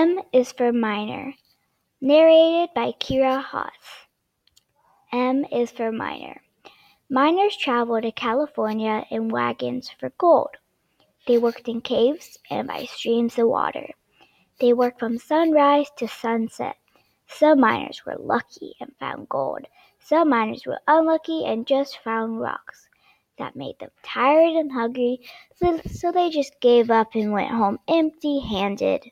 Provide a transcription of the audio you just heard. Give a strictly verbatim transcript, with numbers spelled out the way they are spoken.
M is for Miner. Narrated by Kira Haas. M is for Miner. Miners traveled to California in wagons for gold. They worked in caves and by streams of water. They worked from sunrise to sunset. Some miners were lucky and found gold. Some miners were unlucky and just found rocks. That made them tired and hungry, so they just gave up and went home empty-handed.